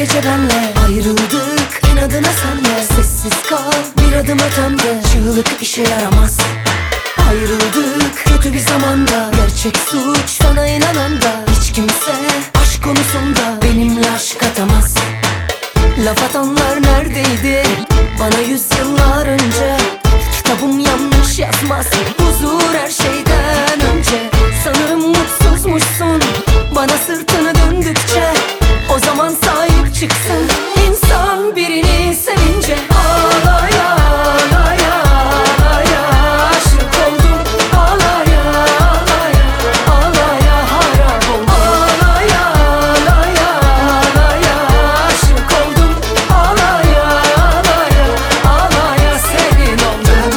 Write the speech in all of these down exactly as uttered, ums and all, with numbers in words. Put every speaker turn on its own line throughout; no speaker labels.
gece benle ayrıldık, inadına senle. Sessiz kal, bir adım ötemde, çığlık işe yaramaz. Ayrıldık kötü bir zamanda, gerçek suç sana inanan da. Hiç kimse aşk konusunda benimle aşk atamaz. Laf atanlar neredeydi bana yüzyıllar önce? Kitabım yanlış yazmaz, huzur her şeyden önce. Sanırım mutsuzmuşsun bana sırtını döndükçe. O zaman sahip çıksın insan birini sevince. Ağlaya ağlaya ağlaya aşık oldum. Ağlaya ağlaya ağlaya harap oldum. Ağlaya ağlaya ağlaya aşık oldum. Ağlaya ağlaya ağlaya senin oldum.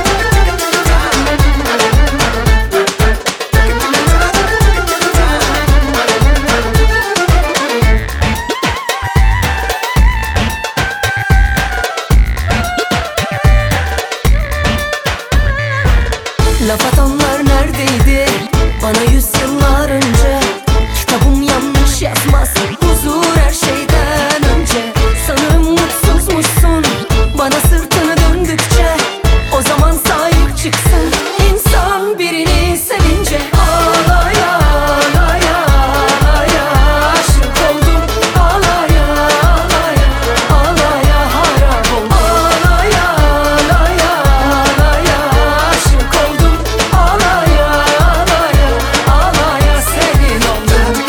Laf atanlar neredeydi bana yüzyıllar önce? Kitabım yanlış yazmaz, huzur her şeyden önce. Sanırım mutsuzmuşsun bana sırtını döndükçe. O zaman sahip çıksın insan birini sevince. Ağlaya ağlaya ağlaya aşık oldum. Ağlaya ağlaya ağlaya harap oldum. Ağlaya ağlaya ağlaya aşık oldum. Ağlaya ağlaya ağlaya senin oldum.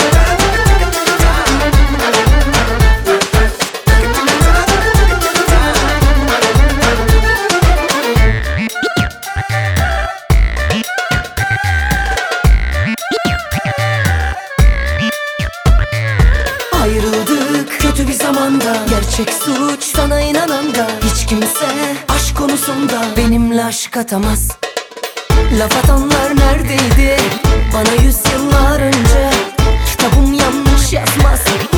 Ayrıldık kötü bir zamanda, gerçek suç sana inanan da. Hiç kimse aşk konusunda benimle aşk atamaz. Laf atanlar neredeydi bana yüzyıllar önce? Kitabım yanlış yazmaz,